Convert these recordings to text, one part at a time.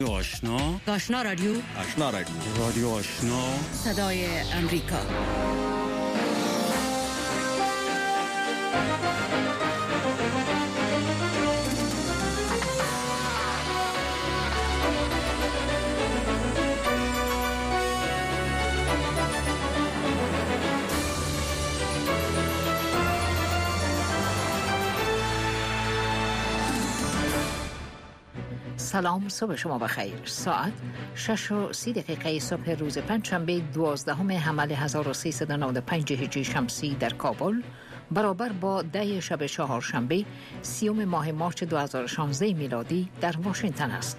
آشنا رادیو رادیو آشنا صدای امریکا. سلام، صبح شما بخیر. ساعت 6:30 صبح روز پنجشنبه 12 حمل 1395 هجری شمسی در کابل برابر با 10 شب چهارشنبه 30 ماه مارس 2016 میلادی در واشنگتن است.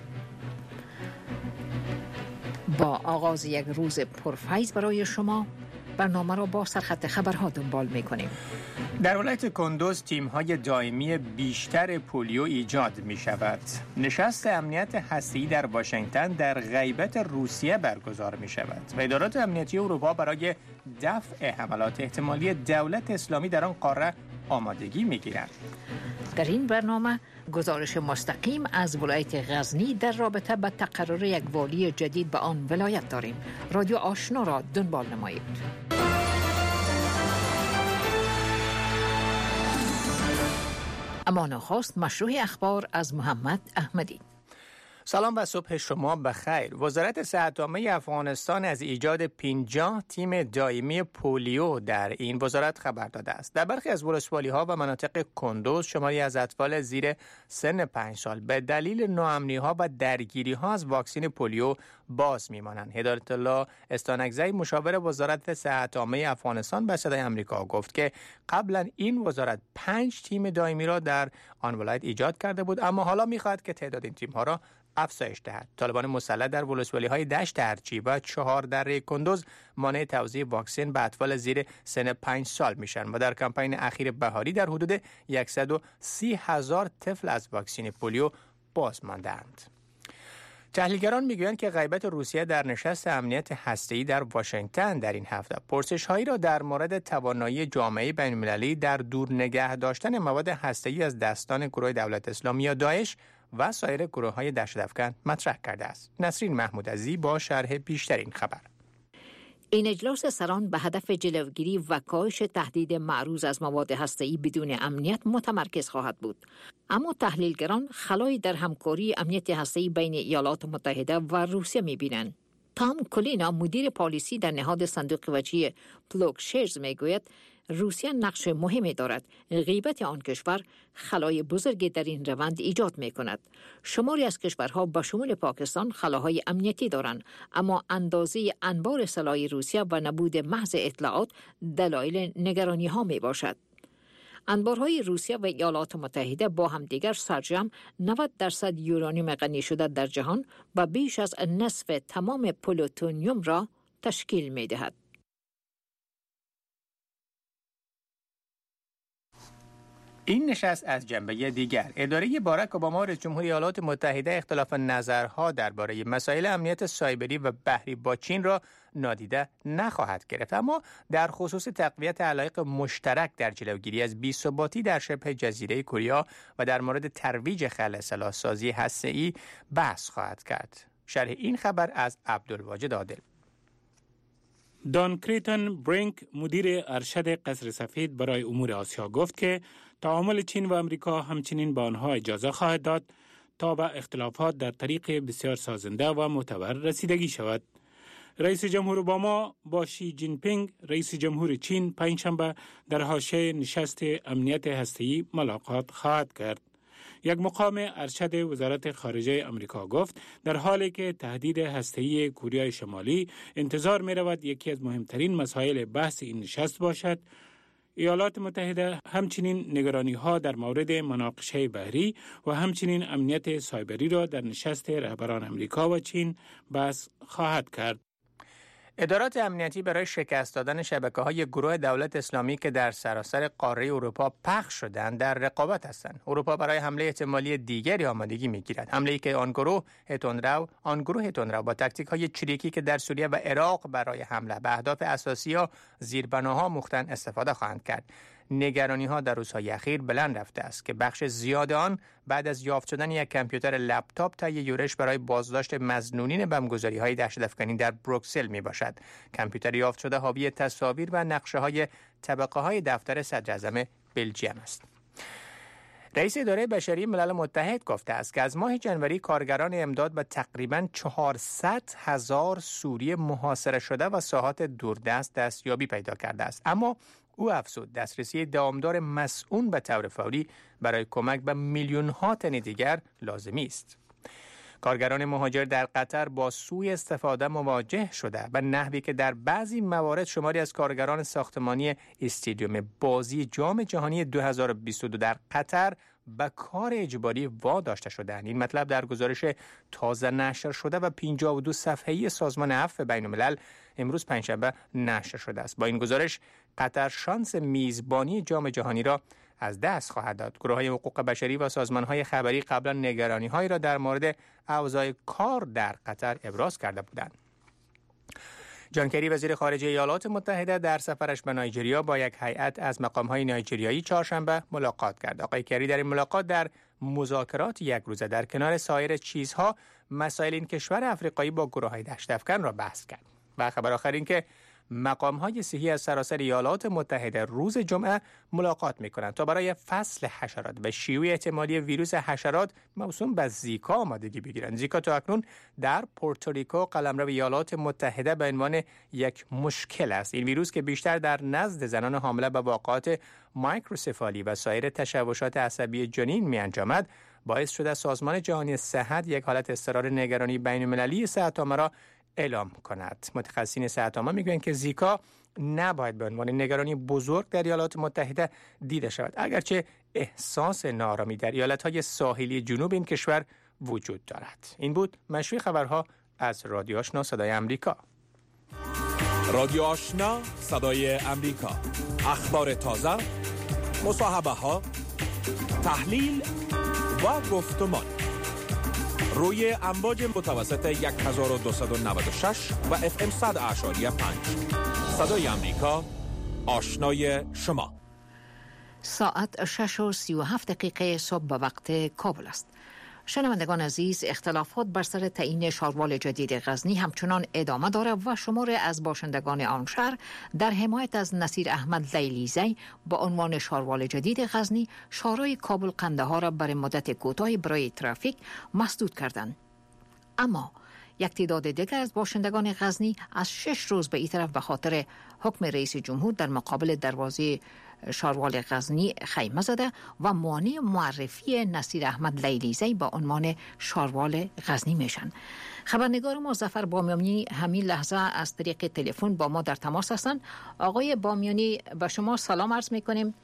با آغاز یک روز پرفیض برای شما برنامه را با سرخط خبرها دنبال می‌کنیم. در ولایت کندوز تیم‌های دائمی بیشتر پولیو ایجاد می‌شود. نشست امنیت هسته‌ای در واشنگتن در غیبت روسیه برگزار می‌شود و ادارات امنیتی اروپا برای دفع حملات احتمالی دولت اسلامی در آن قاره آمادگی می‌گیرند. در این برنامه گزارش مستقیم از ولایت غزنی در رابطه با تقرر یک والی جدید به آن ولایت داریم. رادیو آشنا را دنبال نمایید. اما نخست مشروع اخبار از محمد احمدی. سلام و صبح شما بخیر. وزارت صحت عامه افغانستان از ایجاد 50 تیم دائمی پولیو در این وزارت خبر داده است. در برخی از ولسوالی‌ها و مناطق کندوز شماری از اطفال زیر سن 5 سال به دلیل ناامنی‌ها و درگیری‌ها از واکسن پولیو باز می‌مانند. هدایت الله استانکزی مشاور وزارت صحت عامه افغانستان به صدای آمریکا گفت که قبلا این وزارت 5 تیم دائمی را در آن ولایت ایجاد کرده بود، اما حالا می‌خواهد که تعداد این تیم‌ها را افزایش دهد. طالبان مسلح در ولسوالی‌های دشت ارچی و 4 دره کندوز مانع توزیع واکسن به اطفال زیر سن 5 سال میشن و در کمپین اخیر بهاری در حدود 130,000 طفل از واکسن پولیو باز ماندند. تحلیلگران میگویند که غیبت روسیه در نشست امنیت هسته‌ای در واشنگتن در این هفته پرسش‌هایی را در مورد توانایی جامعه بین‌المللی در دور نگه داشتن مواد هسته‌ای از دستان گروه دولت اسلامی یا داعش و سایر گروه‌های دهشت‌افکن مطرح کرده است. نسرین محمودعزی با شرح بیشتر این خبر. این اجلاس سران به هدف جلوگیری و کاهش تهدید معروض از مواد هسته‌ای بدون امنیت متمرکز خواهد بود. اما تحلیلگران خلایی در همکاری امنیت هسته‌ای بین ایالات متحده و روسیه می‌بینند. تام کولینا مدیر پالیسی در نهاد صندوق وجهی پلوکشرز میگوید روسیه نقش مهمی دارد. غیبت آن کشور خلای بزرگی در این روند ایجاد می کند. شماری از کشورها به شمول پاکستان خلاهای امنیتی دارند، اما اندازه انبار سلاح روسیه و نبود محض اطلاعات دلایل نگرانی ها می باشد. انبارهای روسیه و ایالات متحده با همدیگر سرجم 90% یورانیوم غنی شده در جهان و بیش از نصف تمام پلوتونیوم را تشکیل می دهد. این نشست از جنبه دیگر اداره باراک اوباما رئیس جمهور ایالات متحده اختلاف نظرها درباره مسائل امنیت سایبری و بحری با چین را نادیده نخواهد گرفت، اما در خصوص تقویت علایق مشترک در جلوگیری از بی‌ثباتی در شبه جزیره کره و در مورد ترویج خلع سلاح‌سازی هسته‌ای بحث خواهد کرد. شرح این خبر از عبدالواجد عادل. دان کریتن برینک مدیر ارشد قصر سفید برای امور آسیا گفت که تعامل چین و امریکا همچنین به آنها اجازه خواهد داد تا به اختلافات در طریق بسیار سازنده و معتبر رسیدگی شود. رئیس جمهور اوباما با شی جین پینگ رئیس جمهور چین پنجشنبه در حاشیه نشست امنیت هسته‌ای ملاقات خواهد کرد. یک مقام ارشد وزارت خارجه امریکا گفت در حالی که تهدید هسته‌ای کره شمالی انتظار می رود یکی از مهمترین مسائل بحث این نشست باشد، ایالات متحده همچنین نگرانی ها در مورد مناقشه بحری و همچنین امنیت سایبری را در نشست رهبران امریکا و چین بحث خواهد کرد. ادارات امنیتی برای شکست دادن شبکه‌های گروه دولت اسلامی که در سراسر قاره اروپا پخش شدند در رقابت هستند. اروپا برای حمله احتمالی دیگری آمادگی می‌گیرد. حمله‌ای که آن گروه تندرو با تاکتیک‌های چریکی که در سوریه و عراق برای حمله به اهداف اساسی یا زیربناها مختن استفاده خواهند کرد. نگرانی‌ها در روزهای اخیر بلند رفته است که بخش زیاد آن بعد از یافت شدن یک کامپیوتر لپتاپ طی یورش برای بازداشت مظنونین بمبگذاری‌های دهشت‌افکنی در بروکسل میباشد. کامپیوتر یافت شده حاوی تصاویر و نقشه‌های طبقه‌های دفتر صدراعظم بلژیم است. رئیس اداره بشری ملل متحد گفته است که از ماه جنوری کارگران امداد به تقریباً 400,000 سوری محاصره شده و ساحات دوردست دستیابی پیدا کرده است. اما او افزود دسترسی دامدار مسئول به طور فوری برای کمک به میلیون‌ها تن دیگر لازمی است. کارگران مهاجر در قطر با سوء استفاده مواجه شده و نحوی که در بعضی موارد شماری از کارگران ساختمانی استادیوم بازی جام جهانی 2022 در قطر به کار اجباری واداشته شدند. این مطلب در گزارش تازه نشر شده و 52 صفحه‌ای سازمان عفو بین‌الملل امروز پنجشنبه نشر شده است. با این گزارش قطر شانس میزبانی جام جهانی را از دست خواهد داد. گروه‌های حقوق بشری و سازمان‌های خبری قبلا نگرانی‌هایی را در مورد اوضاع کار در قطر ابراز کرده بودند. جان کری وزیر خارجه ایالات متحده در سفرش به نایجریا با یک هیئت از مقام‌های نایجریایی چهارشنبه ملاقات کرد. آقای کری در این ملاقات در مذاکرات یک روزه در کنار سایر چیزها مسائل این کشور افریقایی با گروه‌های دهشت‌افکن را بحث کرد. و خبر آخر این که مقام‌های صحی از سراسر ایالات متحده روز جمعه ملاقات می‌کنند تا برای فصل حشرات و شیوع احتمالی ویروس حشرات موسوم به زیکا آمادگی بگیرند. زیکا تا اکنون در پورتوریکو قلمرو ایالات متحده به عنوان یک مشکل است. این ویروس که بیشتر در نزد زنان حامله به واقعات مایکروسفالی و سایر تشوشات عصبی جنین می‌انجامد، باعث شده سازمان جهانی صحت یک حالت اضطرار نگرانی بین‌المللی صحت‌عامه را اعلام کند. متخصصین صحت‌عامه میگویند که زیکا نباید به عنوان نگرانی بزرگ در ایالات متحده دیده شود، اگرچه احساس ناآرامی در ایالت‌های ساحلی جنوب این کشور وجود دارد. این بود مشروع خبرها از رادیو آشنا صدای امریکا. رادیو آشنا صدای امریکا، اخبار تازه، مصاحبه‌ها، تحلیل و گفتمان روی امواج متوسط 1296 و FM 100.5 صدای امریکا، آشنای شما. ساعت 6:37 صبح به وقت کابل است. شنوندگان عزیز، اختلافات بر سر تعیین شاروال جدید غزنی همچنان ادامه دارد و شماری از باشندگان آن شهر در حمایت از نصیر احمد لیلیزی با عنوان شاروال جدید غزنی شارای کابل قندهار را برای مدت کوتاهی برای ترافیک مسدود کردند. اما یک تعداد دیگر از باشندگان غزنی از 6 روز به این طرف به خاطر حکم رئیس جمهور در مقابل دروازه شاروال غزنی خیمه زده و مانع معرفی نصیر احمد لیلیزی با عنوان شاروال غزنی میشن. خبرنگار ما ظفر بامیانی همین لحظه از طریق تلفن با ما در تماس هستند. آقای بامیانی، به شما سلام عرض میکنیم.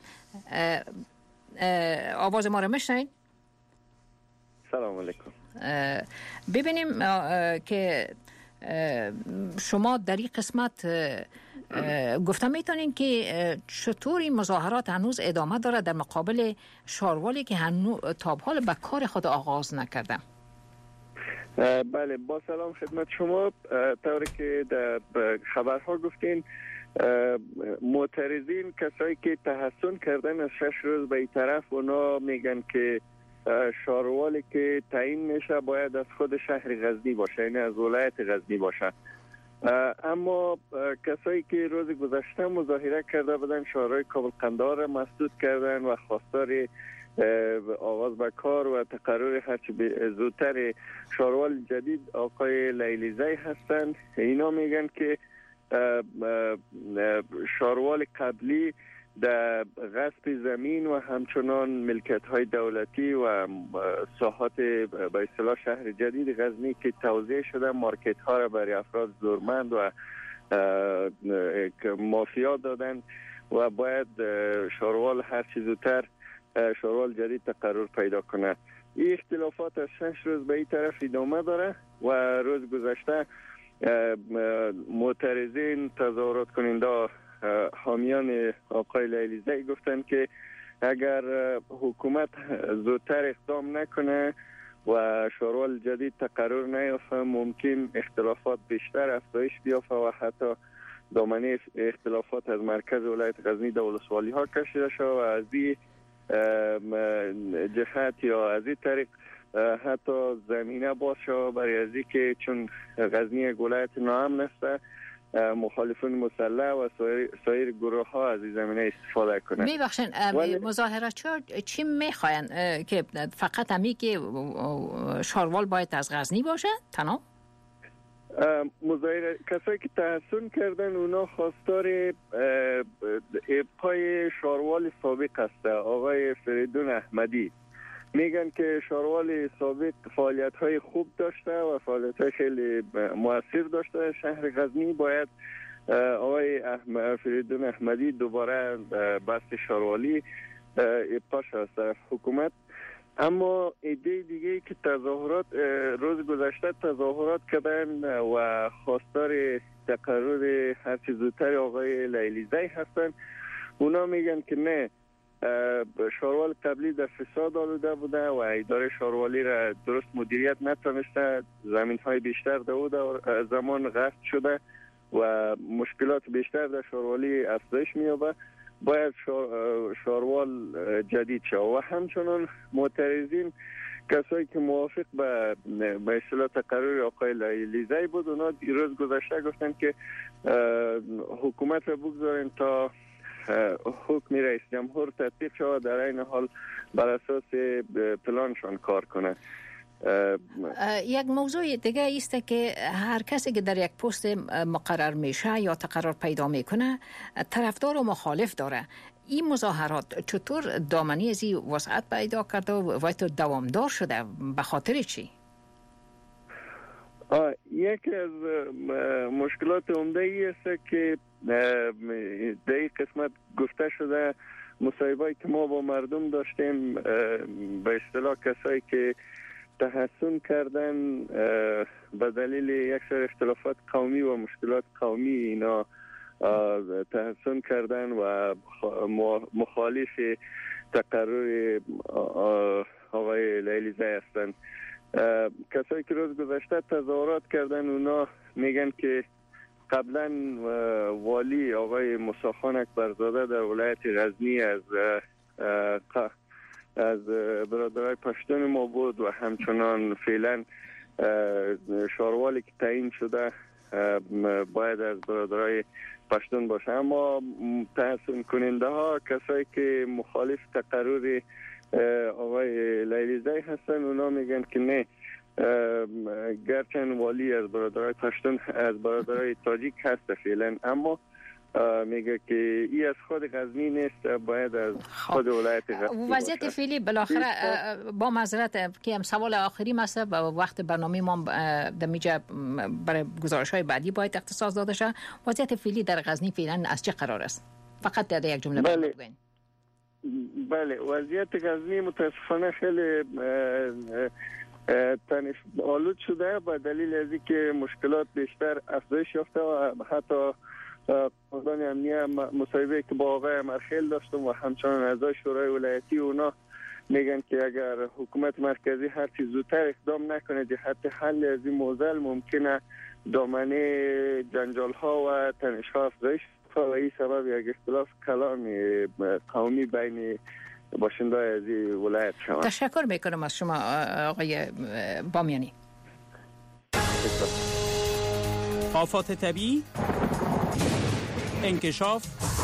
آواز ما را میشنید؟ سلام علیکم. ببینیم که شما در این قسمت گفتم میتونین که چطور این مظاهرات هنوز ادامه داره در مقابل شاروالی که هنوز تا به حال به کار خود آغاز نکرده؟ بله، با سلام خدمت شما. طوری که در خبرها گفتین، معترضین کسایی که تحسن کردن از 6 روز به این طرف، اونا میگن که شاروالی که تعیین میشه باید از خود شهر غزنی باشه، یعنی از ولایت غزنی باشه. اما کسایی که روز گذشته مظاهره کرده بودن شارای کابل قندهار مسدود کردن و خواستار آغاز به کار و تقرر هرچی زودتر شاروال جدید آقای لیلیزی هستند. اینا میگن که شاروال قبلی در غصب زمین و همچنان ملکیت های دولتی و ساحات به اصطلاح شهر جدید غزنی که توزیع شده مارکت ها را برای افراد زورمند و مافیا دادن و باید شاروال هر چیز زودتر شاروال جدید تقرر پیدا کنه. این اختلافات از 6 روز به این طرف ادامه داره و روز گذشته معترضین تظاهرات کننده حامیان آقای لیلیزی گفتن که اگر حکومت زودتر اقدام نکنه و شاروال جدید تقرر نیافته ممکن اختلافات بیشتر افزایش بیافته و حتی دامنه اختلافات از مرکز ولایت غزنی در ولسوالی ها کشیده شد و از این جهت یا از این طریق حتی زمینه باز شد برای از که چون غزنی ولایت ناامن است مخالفین مسلح و سایر گروه ها از این زمینه استفاده کنند. میبخشین مظاهره چی میخواین که فقط همی که شاروال باید از غزنی باشه تنها؟ مظاهره کسایی که تحسن کردن اونا خواستار ابقای شاروال سابق است. آقای فریدون احمدی میگن که شاروال سابق فعالیت های خوب داشته و فعالیت های خیلی مؤثر داشته شهر غزنی. باید آقای فریدون احمدی دوباره بست شاروالی ابقاش از طرف حکومت. اما ایده دیگه که تظاهرات روز گذشته تظاهرات کردن و خواستار تقرر هرچی زودتر آقای لیلیزی هستن. اونا میگن که نه، شاروال قبلی در فساد آلوده بوده و اداره شاروالی را درست مدیریت نتونسته، زمین های بیشتر در زمان غصب شده و مشکلات بیشتر در شاروالی افزایش می‌یابد. باید شاروال جدید شد و همچنان معترضین کسایی که موافق به اصطلاح تقرر آقای لیلیزی بود اونا روز گذشته گفتن که حکومت را بگذارین تا حکم رئیس جمهور تطبیق شود در این حال بر اساس پلانشان کار کنه. یک موضوع دیگه است که هر کسی که در یک پست مقرر میشه یا تقرر پیدا میکنه طرفدار و مخالف داره. این مظاهرات چطور دامنی از این وسعت پیدا کرده و تو دوامدار شده؟ به خاطر چی؟ یکی از مشکلات عمده ای است که در این قسمت گفته شده مصاحبه‌ای که ما با مردم داشتیم به اصطلاح کسایی که تحسن کردن به دلیل یک سری اختلافات قومی و مشکلات قومی اینا تحسن کردن و مخالف تقرر آقای لیلیزی هستند. کسایی که روز گذشته تظاهرات کردن اونا میگن که قبلا والی آقای موسی خان اکبرزاده در ولایت غزنی از برادرای پشتون ما بود و همچنان فعلا شاروالی که تعیین شده باید از برادرای پشتون باشه. اما تحسن کننده ها کسایی که مخالف تقرر آقای لیلیزی هستن اونا میگن که نه، گرچند والی از برادرای پشتون از برادرای تاجیک هست فعلا اما میگه که این از خود غزنی نیست، باید از خود ولایت غزنی وضعیت باشه. فعلی بالاخره با معذرت که هم سوال آخری است و وقت برنامه ما دمیجه برای گزارش‌های بعدی باید اختصاص داده شه. وضعیت فعلی در غزنی فعلا از چه قرار است؟ فقط در یک جمله بگوین. بله، وضعیت غزنی متاسفانه خیلی تنش آلود شده به دلیل از اینکه مشکلات بیشتر افزایش یافته و حتی قوانین امنیه مصاحبه که با آقای مرخیل داشتم و همچنان اعضای شورای ولایتی اونا میگن که اگر حکومت مرکزی هر چیز زودتر اقدام نکنه جهت حل از این موضوع ممکنه دامنه جنجال ها و تنش ها افزایش و این سبب یک اختلاف کلان قومی بین باشنده‌های از این ولایت شود. تشکر میکنم از شما آقای بامیانی. آفات طبیعی، انکشاف،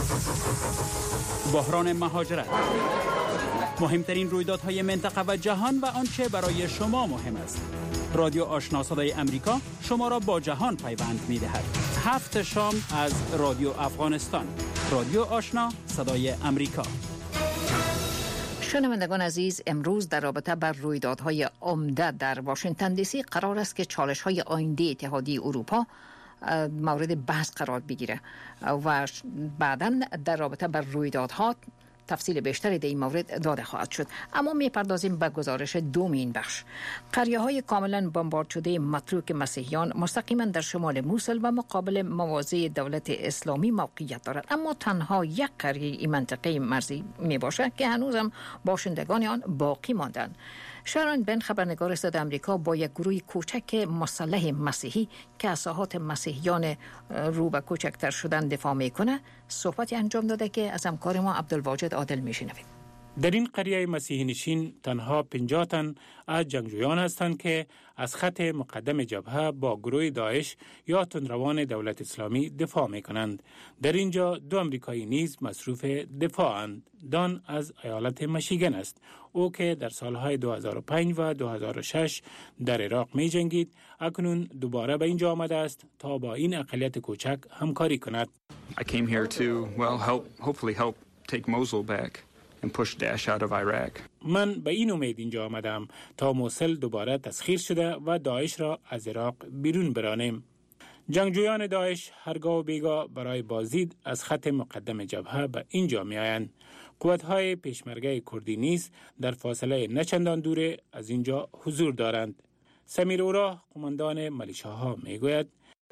بحران مهاجرت، مهمترین رویدادهای منطقه و جهان و آنچه برای شما مهم است. رادیو آشنا صدای امریکا شما را با جهان پیوند می‌دهد. 7 شام از رادیو افغانستان. رادیو آشنا صدای امریکا. شنوندگان عزیز، امروز در رابطه بر رویدادهای عمده در واشنگتن دی سی قرار است که چالش‌های آینده اتحادیه اروپا مورد بحث قرار بگیره و بعداً در رابطه بر رویدادها تفصیل بیشتری در این مورد داده خواهد شد. اما میپردازیم به گزارش دوم این بخش. قریه‌های کاملا بمبارد شده متروک مسیحیان مستقیما در شمال موسل و مقابل مواضع دولت اسلامی موقعیت دارد، اما تنها یک قریه این منطقه مرزی می باشد که هنوزم باشندگان آن باقی ماندند. شارون بن، خبرنگار صدای آمریکا، با یک گروه کوچک مسلح مسیحی که از ساحات مسیحیان رو به کوچکتر شدن دفاع میکنه صحبتی انجام داده که از همکار ما عبدالواجد عادل میشنویم. در این قریه مسیحی نشین تنها 50 تن از جنگجویان هستند که از خط مقدم جبهه با گروه داعش یا تندروان دولت اسلامی دفاع می کنند. در اینجا 2 امریکایی نیز مصروف دفاعند. دان از ایالت میشیگن است. او که در سالهای 2005 و 2006 در عراق می جنگید، اکنون دوباره به اینجا آمده است تا با این اقلیت کوچک همکاری کند. I came here to hopefully help take Mosul back and push Daesh out of Iraq. من به این امید اینجا آمدم تا موصل دوباره تسخیر شده و داعش را از عراق بیرون برانیم. جنگجویان داعش هرگاه و بیگاه برای بازدید از خط مقدم جبهه به اینجا می آیند. قوت‌های پیشمرگه کردی نیز در فاصله نچندان دوره از اینجا حضور دارند. سمیر اورا، قماندان ملیشه‌ها، می گوید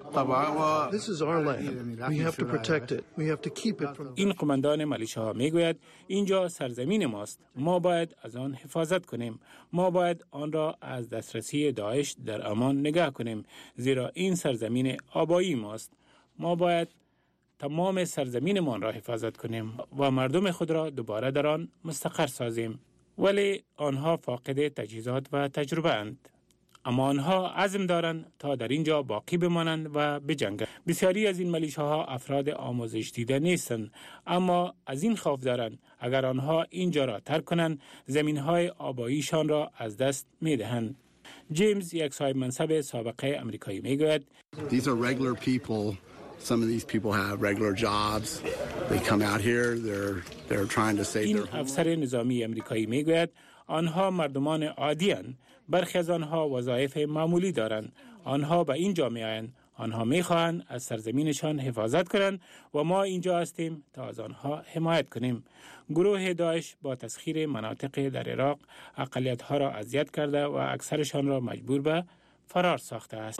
این قماندان ملیشه‌ها میگوید اینجا سرزمین ماست، ما باید از آن حفاظت کنیم، ما باید آن را از دسترسی داعش در امان نگه کنیم، زیرا این سرزمین آبایی ماست. ما باید تمام سرزمینمان را حفاظت کنیم و مردم خود را دوباره در آن مستقر سازیم. ولی آنها فاقد تجهیزات و تجربه اند. اما آنها عزم دارند تا در اینجا باقی بمانند و بجنگند. بسیاری از این ملیشه‌ها افراد آموزش دیده نیستند، اما از این خوف دارند اگر آنها اینجا را ترک کنند زمین‌های آباییشان را از دست می‌دهند. جیمز، یک صاحب منصب سابقه آمریکایی، میگوید These are regular people. Some of these people have regular jobs. They come out here, they're trying to save این their home. افسر نظامی آمریکایی میگوید آنها مردمان عادی اند. برخی از آنها وظایف معمولی دارند. آنها به اینجا میآیند. آنها میخواهند از سرزمینشان حفاظت کنند و ما اینجا هستیم تا از آنها حمایت کنیم. گروه داعش با تسخیر مناطق در عراق اقلیت‌ها را اذیت کرده و اکثرشان را مجبور به فرار ساخته است.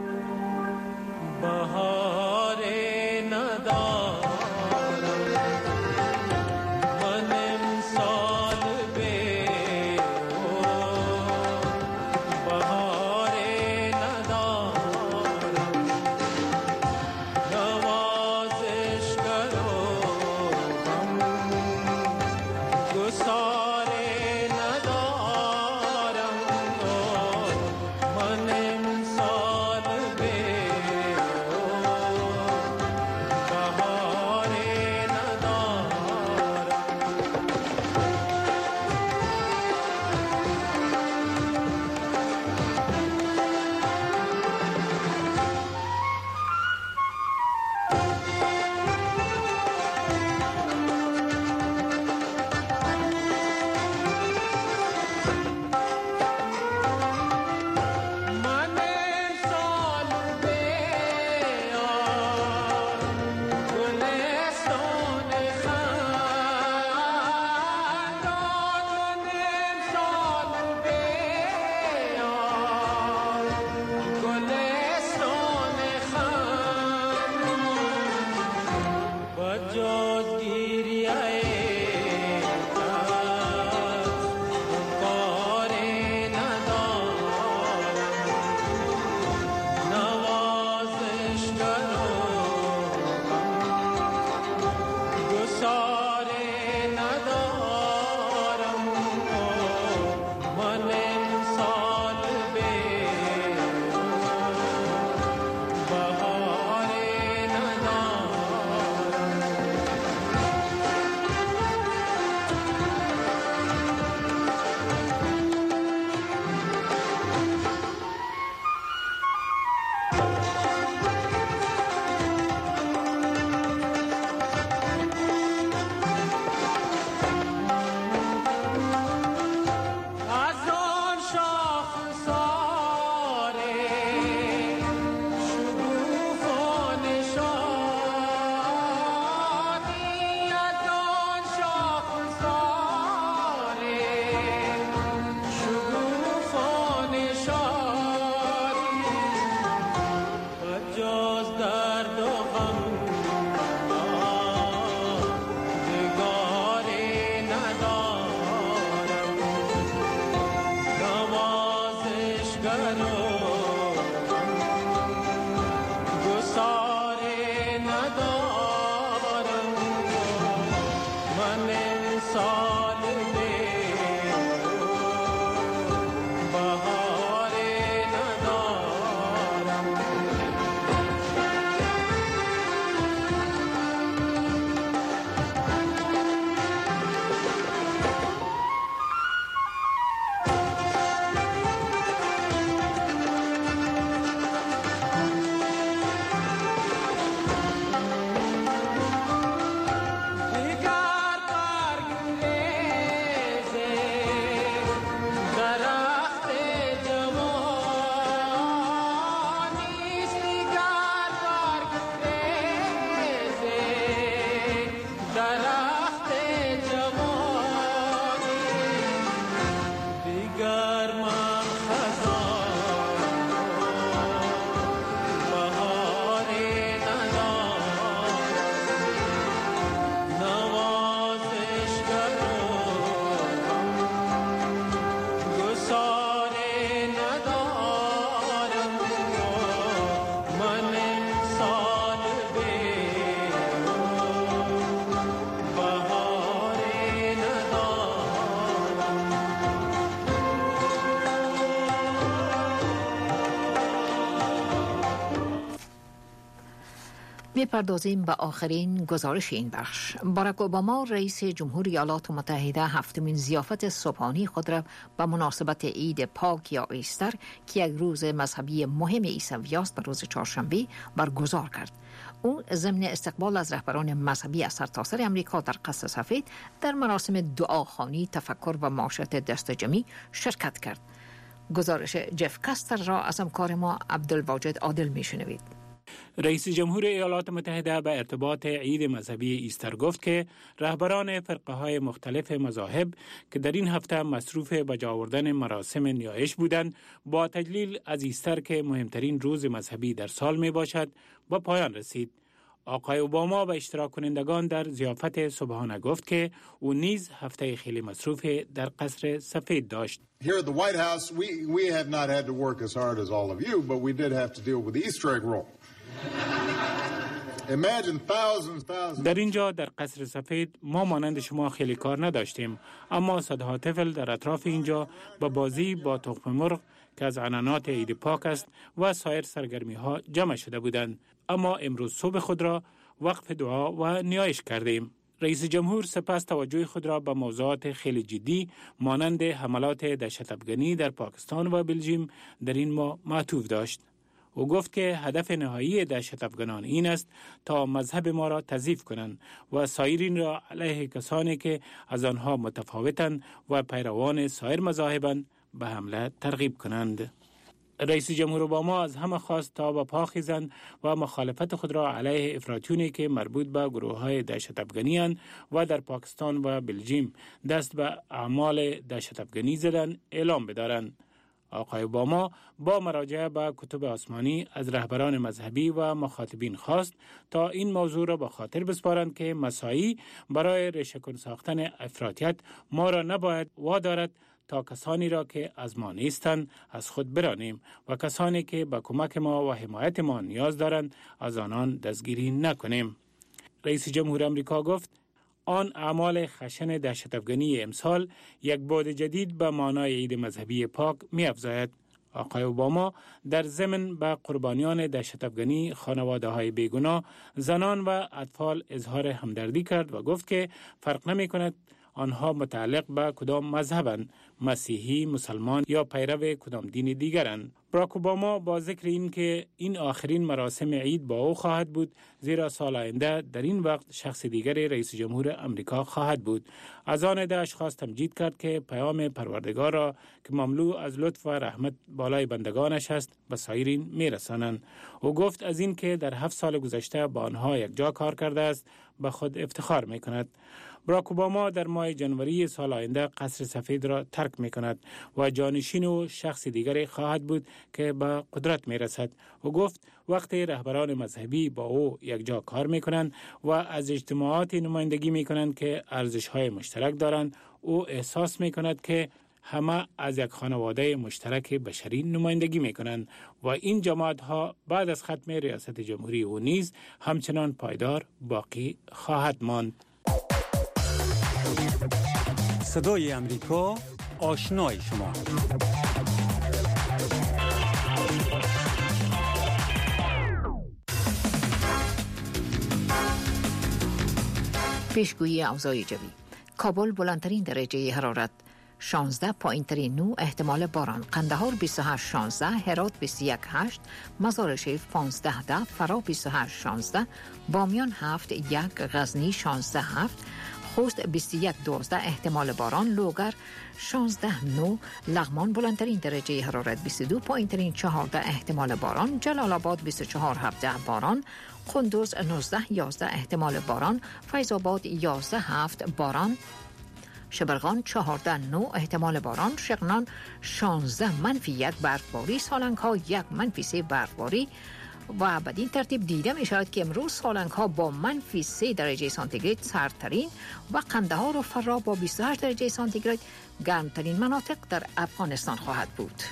بهار ندارم من امسال به بهار ندارم نوازش کرو گسار ندارم من امسال به می‌پردازیم به آخرین گزارش این بخش. باراک اوباما رئیس جمهوری ایالات متحده هفتمین ضیافت صبحانه خود را به مناسبت عید پاک یا ایستر که یک روز مذهبی مهم عیسوی است به روز چهارشنبه برگزار کرد. او ضمن استقبال از رهبران مذهبی از سرتاسر امریکا در قصر سفید در مراسم دعاخوانی، تفکر و معاشرت دست جمعی شرکت کرد. گزارش جف کاستر را از همکار ما عبدالواجد عادل میشنوید. رئیس جمهور ایالات متحده به ارتباط عید مذهبی ایستر گفت که رهبران فرقه های مختلف مذاهب که در این هفته مصروف به جا آوردن مراسم نیایش بودند با تجلیل از ایستر که مهمترین روز مذهبی در سال می باشد به پایان رسید. آقای اوباما به اشتراک کنندگان در ضیافت صبحانه گفت که او نیز هفته خیلی مصروف در قصر سفید داشت. Here at the White House, we have not had to work as hard as all of you, but we did have to deal with the Easter egg roll. Imagine thousands. در اینجا در قصر سفید ما مانند شما خیلی کار نداشتیم، اما صدها طفل در اطراف اینجا با بازی با تخم مرغ که از عنعنات عید پاک است و سایر سرگرمی ها جمع شده بودند. اما امروز صبح خود را وقف دعا و نیایش کردیم. رئیس جمهور سپس توجه خود را به موضوعات خیلی جدی مانند حملات دهشت‌افغانی در پاکستان و بلژیم در این ماه معطوف داشت. او گفت که هدف نهایی دهشت‌افغانان این است تا مذهب ما را تضعیف کنند و سایرین را علیه کسانی که از آنها متفاوتند و پیروان سایر مذاهبند به حمله ترغیب کنند. رئیس جمهور اوباما از همه خواست تا به پا خیزند و مخالفت خود را علیه افراطیونی که مربوط به گروه‌های دهشت‌افغانی اند و در پاکستان و بلژیم دست به اعمال دهشت‌افغانی زدند اعلام بدارند. آقای اوباما با مراجعه به کتب آسمانی از رهبران مذهبی و مخاطبین خواست تا این موضوع را به خاطر بسپارند که مساعی برای ریشه‌کن ساختن افراطیت ما را نباید وادارد تا کسانی را که از ما نیستند از خود برانیم و کسانی که به کمک ما و حمایت ما نیاز دارند از آنان دستگیری نکنیم. رئیس جمهور آمریکا گفت آن اعمال خشن دهشت‌افغانی امسال یک بعد جدید به معنای عید مذهبی پاک می‌افزاید. آقای اوباما در ضمن به قربانیان دهشت‌افغانی، خانواده‌های بیگناه، زنان و اطفال اظهار همدردی کرد و گفت که فرق نمی‌کند آنها متعلق به کدام مذهبند، مسیحی، مسلمان یا پیرو کدام دین دیگرند. باراک اوباما با ذکر این که این آخرین مراسم عید با او خواهد بود زیرا سال آینده در این وقت شخص دیگر رئیس جمهور امریکا خواهد بود، از آن عده اشخاص تمجید کرد که پیام پروردگار را که مملو از لطف و رحمت بالای بندگانش است به سایرین میرسانند. او گفت از این که در 7 سال گذشته با آنها یک جا کار کرده است به خود افتخار میکند. باراک اوباما در ماه جنوری سال آینده قصر سفید را ترک میکند و جانشین و شخص دیگری خواهد بود که به قدرت میرسد. او گفت وقتی رهبران مذهبی با او یک جا کار میکنند و از اجتماعات نمایندگی میکنند که ارزش‌های مشترک دارند، او احساس میکند که همه از یک خانواده مشترک بشری نمایندگی میکنند و این جماعت‌ها بعد از ختم ریاست جمهوری او نیز همچنان پایدار باقی خواهد ماند. صدای امریکا، آشنای شما. پیشگویی اوضاع جوی. کابل بلندترین درجه حرارت 16، پایینترین 9، احتمال باران. قندهار 28 16، هرات 21 8، مزار شریف 15 10، فرا 28 16، بامیان 7 1، غزنی 16 7، خوست 21 12، احتمال باران. لوگر 16 9، لغمان بلندترین درجه حرارت 22، پایینترین 14، احتمال باران. جلال آباد 24 17، باران. قندوز 19 11، احتمال باران. فیض آباد 11 7، باران. شبرغان 14 9، احتمال باران. شغنان 16 -1، برفباری. سالنگ ها 1 -3، برفباری. و بدین ترتیب دیده می شود که امروز سالنگ ها با -3 درجه سانتیگراد سردترین و قندهار و فرا با 28 درجه سانتیگراد گرمترین مناطق در افغانستان خواهد بود.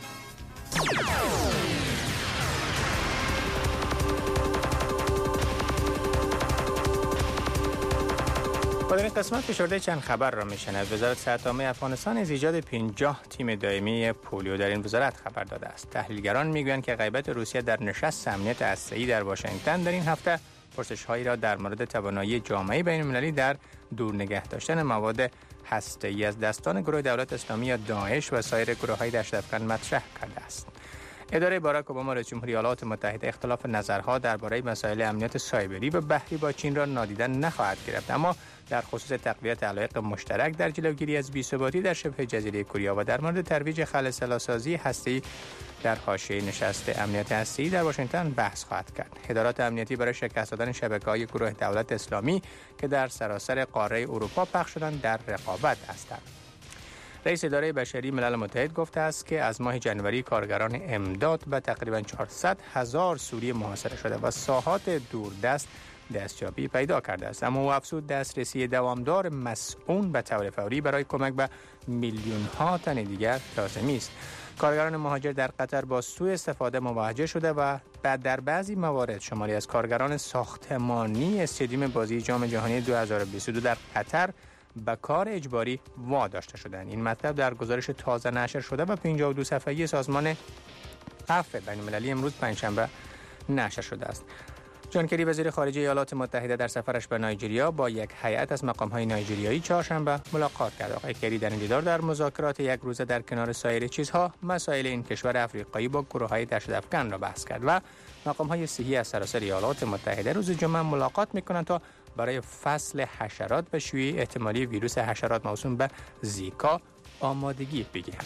در این قسمت فشرده چند خبر را میشنید. وزارت صحت عامه افغانستان از ایجاد 50 تیم دائمی پولیو در این وزارت خبر داده است. تحلیلگران میگویند که غیبت روسیه در نشست امنیت اسیایی در واشنگتن در این هفته پرسش‌هایی را در مورد توانایی جامعه بین‌المللی در دور نگه داشتن مواد هسته‌ای از دستان گروه دولت اسلامی یا داعش و سایر گروه‌های دهشت‌افکن مطرح کرده است. اداره باراک اوباما رئیس جمهوری ایالات متحده اختلاف نظرها درباره مسائل امنیت سایبری و بحری با چین را نادیده نخواهد گرفت، اما در خصوص تقویت علایق مشترک در جلوگیری از بی‌ثباتی در شبه جزیره کره و در مورد ترویج خل سلاسازی هسته‌ای در حاشیه نشست امنیت هسته‌ای در واشنگتن بحث خواهد کرد. ادارات امنیتی برای شکست دادن شبکه‌های گروه دولت اسلامی که در سراسر قاره اروپا پخش شدند در رقابت هستند. رئیس اداره بشری ملل متحد گفته است که از ماه جنوری کارگران امداد به تقریباً 400,000 سوری محاصره شده و ساحات دوردست دستیابی پیدا کرده است، اما او افزود دسترسی دوامدار مسئول به طور فوری برای کمک به میلیون‌ها تن دیگر لازمی است. کارگران مهاجر در قطر با سوء استفاده مواجه شده و در بعضی موارد شماری از کارگران ساختمانی استادیوم بازی جام جهانی 2022 در قطر به کار اجباری واداشته شدند. این مطلب در گزارش تازه نشر شده و 52 صفحه‌ای سازمان عفو بین‌المللی امروز پنجشنبه نشر شده است. جان کری وزیر خارجه ایالات متحده در سفرش به نایجریا با یک هیئت از مقام‌های نایجریایی چهارشنبه ملاقات کرد. آقای کری در این دیدار در مذاکرات یک روزه در کنار سایر چیزها مسائل این کشور افریقایی با گروه‌های دهشت‌افکن را بحث کرد و مقام‌های صحی از سراسر ایالات متحده روز جمعه ملاقات می‌کنند تا برای فصل حشرات به شیوع احتمالی ویروس حشرات موسوم به زیکا آمادگی بگیرند.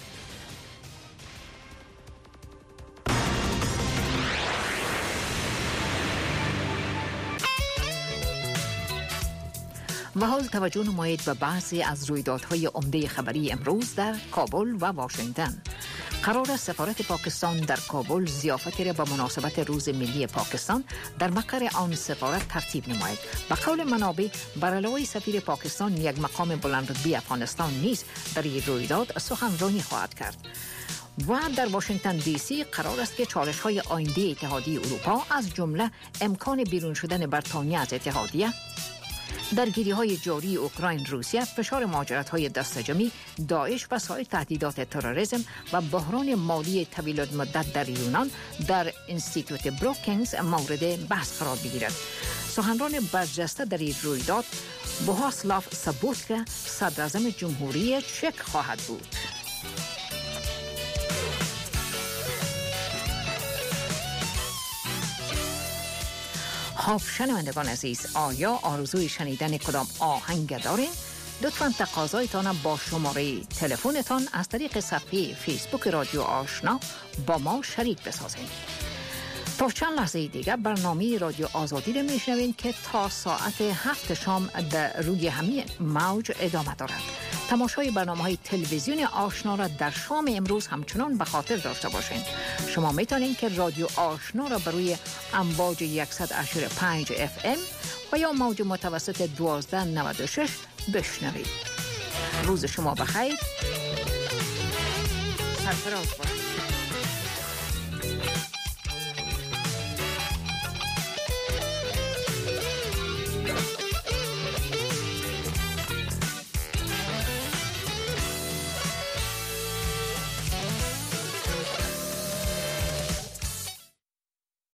و حال توجه نمایید به بعضی از رویدادهای عمده خبری امروز در کابل و واشنگتن. قرار است سفارت پاکستان در کابل ضیافتی را به مناسبت روز ملی پاکستان در مقر آن سفارت ترتیب نماید. به قول منابع بر علاوه سفیر پاکستان یک مقام بلندرتبه افغانستان نیز در این رویداد سخنرانی خواهد کرد. و در واشنگتن دی سی قرار است که چالش‌های آینده اتحادیه اروپا از جمله امکان بیرون شدن بریتانیا از اتحادیه، درگیری‌های جاری اوکراین روسیه، فشار مهاجرت‌های دستجمعی، داعش و سایر تهدیدات تروریسم و بحران مالی طویل المدت در یونان در اینستیتوت بروکینگز مورد بحث قرار بگیرد. سخنران برجسته در این رویداد بوهاسلاف سابوتکا صدراعظم جمهوری چک خواهد بود. خب شنوندگان عزیز، آیا آرزوی شنیدن کدام آهنگ دارین؟ لطفاً تقاضایتان با شماره تلفنتان از طریق صفحه فیسبوک رادیو آشنا با ما شریک بسازین. تا چند لحظه دیگر برنامه رادیو آزادی را میشنوین که تا ساعت 7 شام در روی همین موج ادامه دارد. تماشای برنامه‌های تلویزیون آشنا را در شام امروز همچنان به خاطر داشته باشین. شما میتونین که رادیو آشنا را بر روی امواج 100.5 FM و یا موج متوسط 1296 بشنوید. روز شما بخیر. سرفراز باشید.